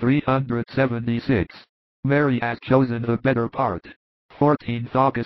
376. Mary has chosen the better part. 14th August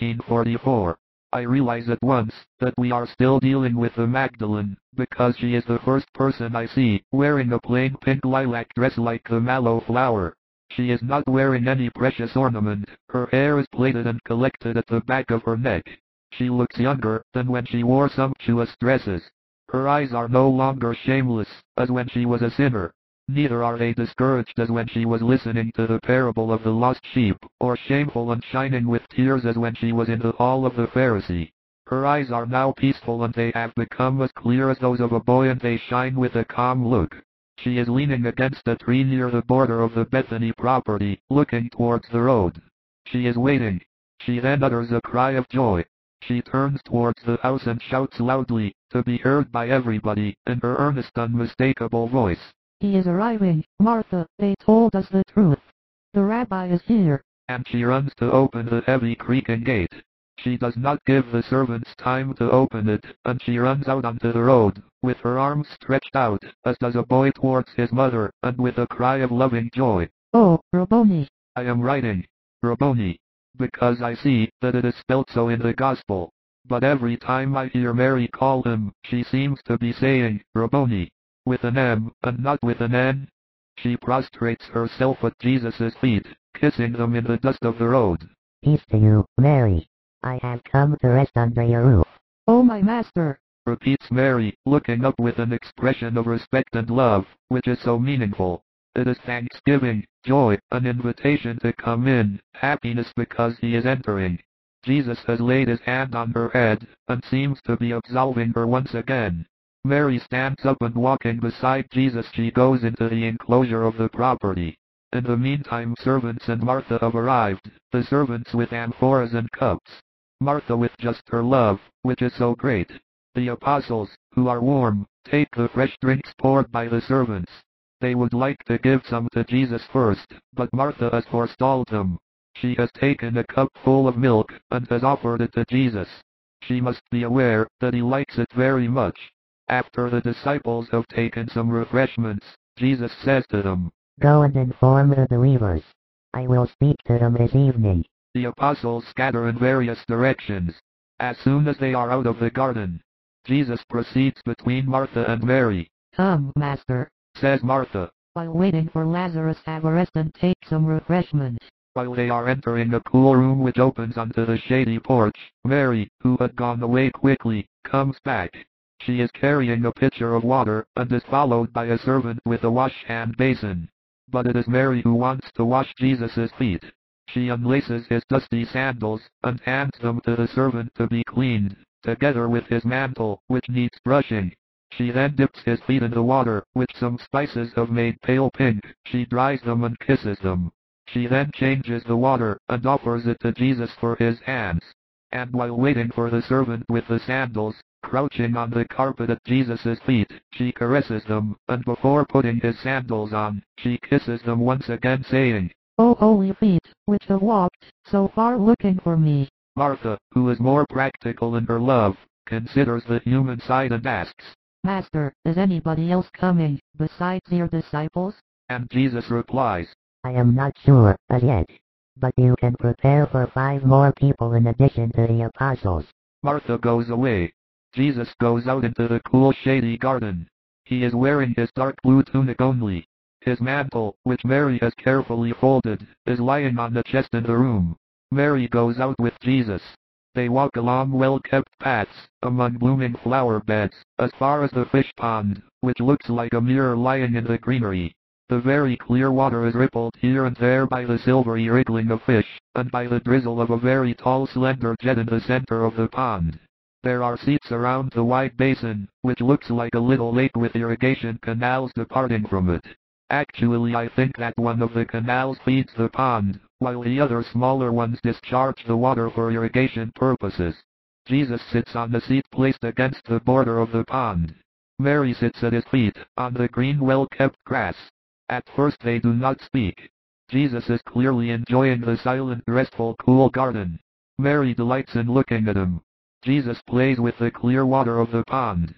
1944. I realize at once that we are still dealing with the Magdalene, because she is the first person I see wearing a plain pink lilac dress like the mallow flower. She is not wearing any precious ornament. Her hair is plaited and collected at the back of her neck. She looks younger than when she wore sumptuous dresses. Her eyes are no longer shameless, as when she was a sinner. Neither are they discouraged as when she was listening to the parable of the lost sheep, or shameful and shining with tears as when she was in the hall of the Pharisee. Her eyes are now peaceful and they have become as clear as those of a boy and they shine with a calm look. She is leaning against a tree near the border of the Bethany property, looking towards the road. She is waiting. She then utters a cry of joy. She turns towards the house and shouts loudly, to be heard by everybody, in her earnest unmistakable voice. He is arriving, Martha, they told us the truth. The rabbi is here. And she runs to open the heavy creaking gate. She does not give the servants time to open it, and she runs out onto the road, with her arms stretched out, as does a boy towards his mother, and with a cry of loving joy. Oh, Rabboni. I am writing Rabboni, because I see that it is spelt so in the Gospel. But every time I hear Mary call him, she seems to be saying, Rabboni, with an M, and not with an N. She prostrates herself at Jesus' feet, kissing them in the dust of the road. Peace to you, Mary. I have come to rest under your roof. Oh my master, Repeats Mary, looking up with an expression of respect and love, which is so meaningful. It is thanksgiving, joy, an invitation to come in, happiness because he is entering. Jesus has laid his hand on her head, and seems to be absolving her once again. Mary stands up and walking beside Jesus she goes into the enclosure of the property. In the meantime servants and Martha have arrived, the servants with amphoras and cups. Martha with just her love, which is so great. The apostles, who are warm, take the fresh drinks poured by the servants. They would like to give some to Jesus first, but Martha has forestalled them. She has taken a cup full of milk, and has offered it to Jesus. She must be aware that he likes it very much. After the disciples have taken some refreshments, Jesus says to them, Go and inform the believers. I will speak to them this evening. The apostles scatter in various directions. As soon as they are out of the garden, Jesus proceeds between Martha and Mary. come, master. Says Martha. While waiting for Lazarus, have a rest and take some refreshment. While they are entering a cool room which opens onto the shady porch, Mary, who had gone away quickly, comes back. She is carrying a pitcher of water, and is followed by a servant with a wash-hand basin. But it is Mary who wants to wash Jesus' feet. She unlaces his dusty sandals, and hands them to the servant to be cleaned, together with his mantle, which needs brushing. She then dips his feet in the water, which some spices have made pale pink. She dries them and kisses them. She then changes the water, and offers it to Jesus for his hands. And while waiting for the servant with the sandals, crouching on the carpet at Jesus' feet, she caresses them, and before putting his sandals on, she kisses them once again saying, Oh holy feet, which have walked so far looking for me. Martha, who is more practical in her love, considers the human side and asks, Master, is anybody else coming, besides your disciples? And Jesus replies, I am not sure, as yet. But you can prepare for 5 more people in addition to the apostles. Martha goes away. Jesus goes out into the cool shady garden. He is wearing his dark blue tunic only. His mantle, which Mary has carefully folded, is lying on the chest in the room. Mary goes out with Jesus. They walk along well-kept paths, among blooming flower beds, as far as the fish pond, which looks like a mirror lying in the greenery. The very clear water is rippled here and there by the silvery wriggling of fish, and by the drizzle of a very tall slender jet in the center of the pond. There are seats around the wide basin, which looks like a little lake with irrigation canals departing from it. Actually I think that one of the canals feeds the pond, while the other smaller ones discharge the water for irrigation purposes. Jesus sits on the seat placed against the border of the pond. Mary sits at his feet, on the green well-kept grass. At first they do not speak. Jesus is clearly enjoying the silent, restful, cool garden. Mary delights in looking at him. Jesus plays with the clear water of the pond.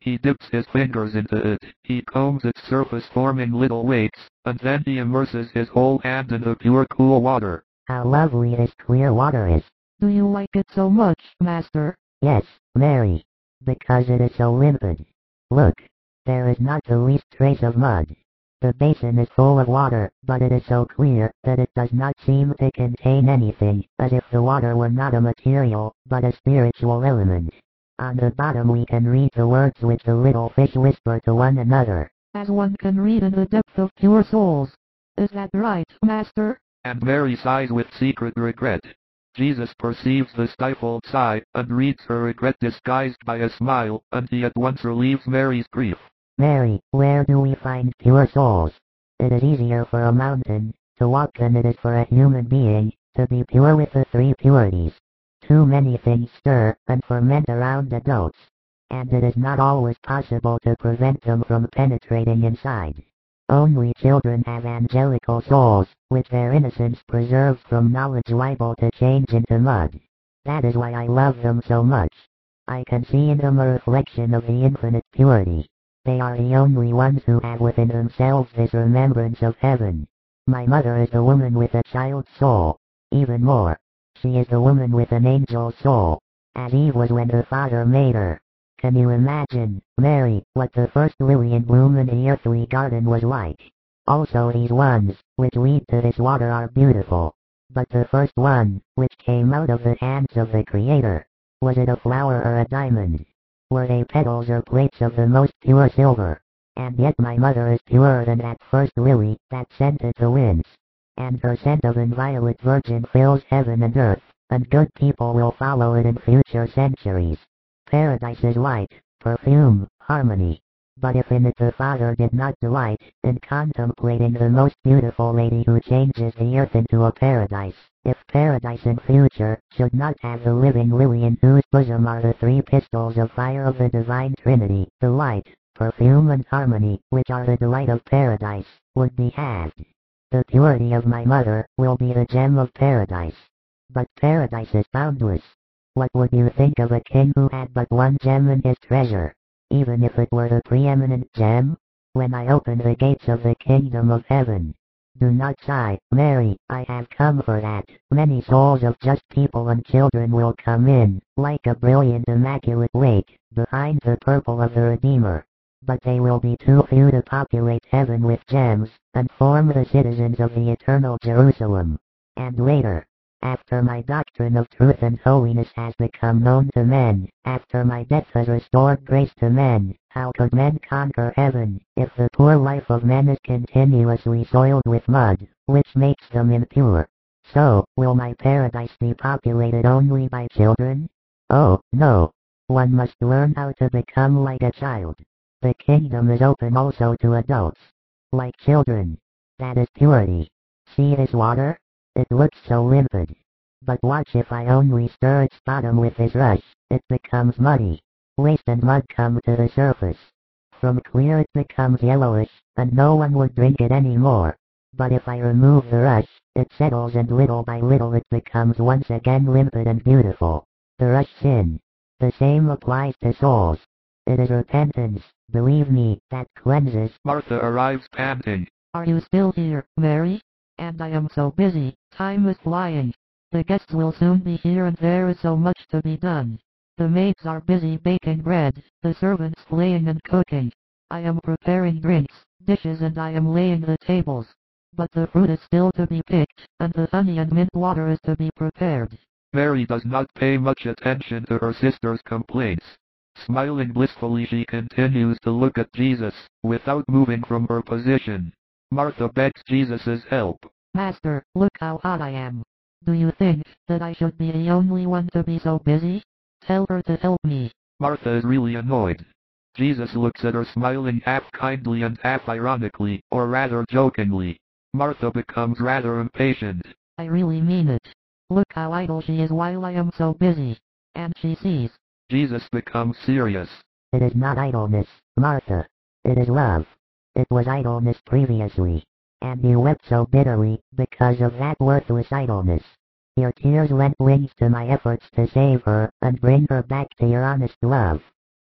He dips his fingers into it, he combs its surface forming little weights, and then he immerses his whole hand in the pure cool water. How lovely this clear water is. Do you like it so much, Master? Yes, Mary. Because it is so limpid. Look, there is not the least trace of mud. The basin is full of water, but it is so clear that it does not seem to contain anything, as if the water were not a material, but a spiritual element. On the bottom we can read the words which the little fish whisper to one another. As one can read in the depth of pure souls. Is that right, Master? And Mary sighs with secret regret. Jesus perceives the stifled sigh, and reads her regret disguised by a smile, and he at once relieves Mary's grief. Mary, where do we find pure souls? It is easier for a mountain to walk than it is for a human being to be pure with the three purities. Too many things stir and ferment around adults, and it is not always possible to prevent them from penetrating inside. Only children have angelical souls, which their innocence preserves from knowledge liable to change into mud. That is why I love them so much. I can see in them a reflection of the infinite purity. They are the only ones who have within themselves this remembrance of heaven. My mother is the woman with a child's soul. Even more, she is the woman with an angel's soul, as Eve was when her father made her. Can you imagine, Mary, what the first lily in bloom in the earthly garden was like? Also these ones, which lead to this water are beautiful. But the first one, which came out of the hands of the Creator, was it a flower or a diamond? Were they petals or plates of the most pure silver? And yet my mother is purer than that first lily that scented the winds. And her scent of inviolate virgin fills heaven and earth, and good people will follow it in future centuries. Paradise is light, perfume, harmony. But if in it the Father did not delight in contemplating the most beautiful lady who changes the earth into a paradise, if paradise in future should not have the living lily in whose bosom are the three pistols of fire of the divine Trinity, the light, perfume and harmony, which are the delight of paradise, would be halved. The purity of my mother will be the gem of paradise. But paradise is boundless. What would you think of a king who had but one gem in his treasure? Even if it were the preeminent gem? When I open the gates of the kingdom of heaven. Do not sigh, Mary, I have come for that. Many souls of just people and children will come in, like a brilliant immaculate lake, behind the purple of the Redeemer. But they will be too few to populate heaven with gems, and form the citizens of the eternal Jerusalem. And later, after my doctrine of truth and holiness has become known to men, after my death has restored grace to men, how could men conquer heaven, if the poor life of men is continuously soiled with mud, which makes them impure? So, will my paradise be populated only by children? Oh, no. One must learn how to become like a child. The kingdom is open also to adults. Like children. That is purity. See this water? It looks so limpid. But watch, if I only stir its bottom with this rush, it becomes muddy. Waste and mud come to the surface. From clear it becomes yellowish, and no one would drink it anymore. But if I remove the rush, it settles and little by little it becomes once again limpid and beautiful. The rush sin. The same applies to souls. It is repentance, believe me, that cleanses. Martha arrives panting. Are you still here, Mary? And I am so busy, time is flying. The guests will soon be here and there is so much to be done. The maids are busy baking bread, the servants playing and cooking. I am preparing drinks, dishes, and I am laying the tables. But the fruit is still to be picked, and the honey and mint water is to be prepared. Mary does not pay much attention to her sister's complaints. Smiling blissfully, she continues to look at Jesus, without moving from her position. Martha begs Jesus' help. Master, look how hot I am. Do you think that I should be the only one to be so busy? Tell her to help me. Martha is really annoyed. Jesus looks at her smiling half kindly and half ironically, or rather jokingly. Martha becomes rather impatient. I really mean it. Look how idle she is while I am so busy. And she sees. Jesus becomes serious. It is not idleness, Martha. It is love. It was idleness previously. And you wept so bitterly because of that worthless idleness. Your tears lent wings to my efforts to save her and bring her back to your honest love.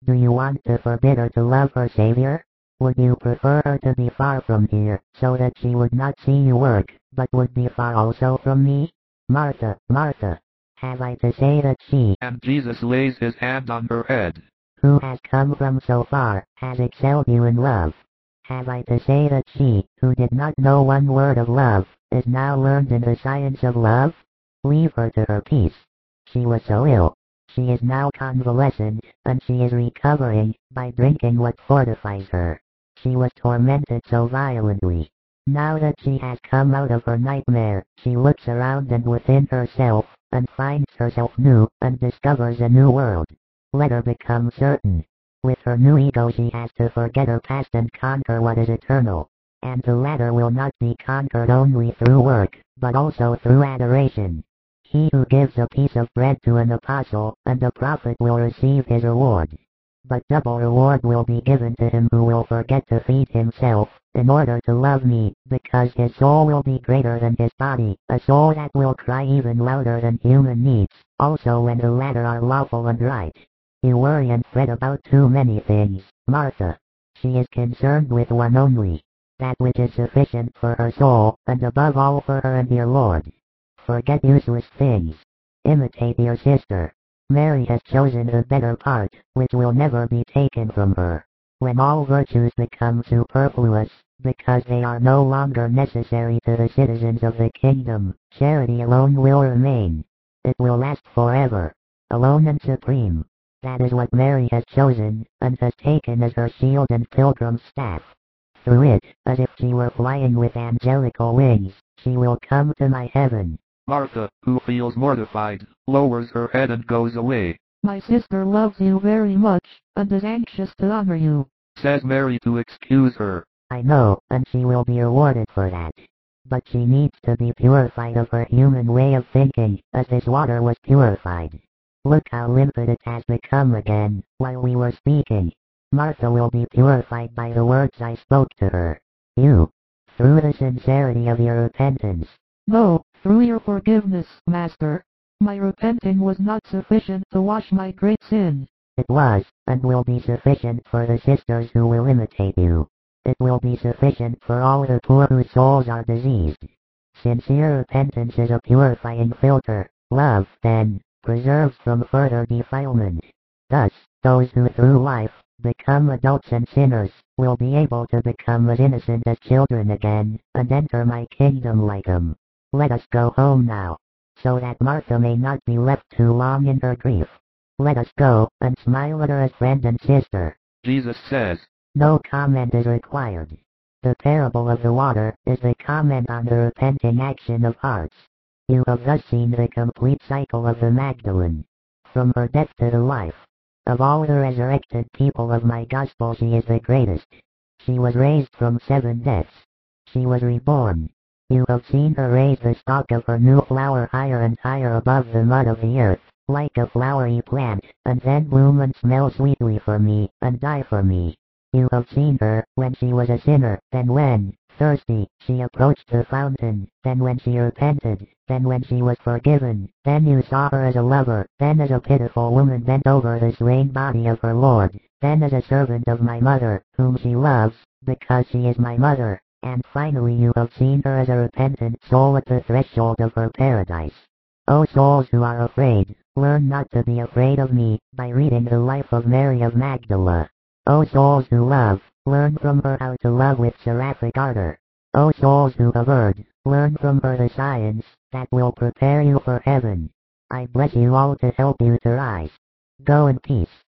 Do you want to forbid her to love her Savior? Would you prefer her to be far from here, so that she would not see you work, but would be far also from me? Martha, Martha, have I to say that she, And Jesus lays his hand on her head. who has come from so far, has excelled you in love? Have I to say that she, who did not know one word of love, is now learned in the science of love? Leave her to her peace. She was so ill. She is now convalescent, and she is recovering, by drinking what fortifies her. She was tormented so violently. Now that she has come out of her nightmare, she looks around and within herself, and finds herself new, and discovers a new world. Let her become certain. With her new ego she has to forget her past and conquer what is eternal. And the latter will not be conquered only through work, but also through adoration. He who gives a piece of bread to an apostle and a prophet will receive his reward. But double reward will be given to him who will forget to feed himself, in order to love me, because his soul will be greater than his body, a soul that will cry even louder than human needs, also when the latter are lawful and right. You worry and fret about too many things, Martha. She is concerned with one only, that which is sufficient for her soul, and above all for her and your Lord. Forget useless things. Imitate your sister. Mary has chosen the better part, which will never be taken from her. When all virtues become superfluous, because they are no longer necessary to the citizens of the kingdom, charity alone will remain. It will last forever, alone and supreme. That is what Mary has chosen, and has taken as her shield and pilgrim's staff. Through it, as if she were flying with angelical wings, she will come to my heaven. Martha, who feels mortified, lowers her head and goes away. My sister loves you very much, and is anxious to honor you. Says Mary to excuse her. I know, and she will be rewarded for that. But she needs to be purified of her human way of thinking, as this water was purified. Look how limpid it has become again, while we were speaking. Martha will be purified by the words I spoke to her. You, through the sincerity of your repentance. No, through your forgiveness, Master. My repenting was not sufficient to wash my great sin. It was, and will be sufficient for the sisters who will imitate you. It will be sufficient for all the poor whose souls are diseased. Sincere repentance is a purifying filter. Love, then, preserves from further defilement. Thus, those who through life become adults and sinners will be able to become as innocent as children again, and enter my kingdom like them. Let us go home now, so that Martha may not be left too long in her grief. Let us go, and smile at her as friend and sister. Jesus says, No comment is required. The parable of the water is the comment on the repenting action of hearts. You have thus seen the complete cycle of the Magdalene. From her death to the life. Of all the resurrected people of my gospel she is the greatest. She was raised from 7 deaths. She was reborn. You have seen her raise the stalk of her new flower higher and higher above the mud of the earth, like a flowery plant, and then bloom and smell sweetly for me, and die for me. You have seen her, when she was a sinner, then when, thirsty, she approached the fountain, then when she repented, then when she was forgiven, then you saw her as a lover, then as a pitiful woman bent over the slain body of her Lord, then as a servant of my mother, whom she loves, because she is my mother, and finally you have seen her as a repentant soul at the threshold of her paradise. O souls who are afraid, learn not to be afraid of me, by reading the life of Mary of Magdala. O souls who love, learn from her how to love with seraphic ardor. O souls who have erred, learn from her the science that will prepare you for heaven. I bless you all to help you to rise. Go in peace.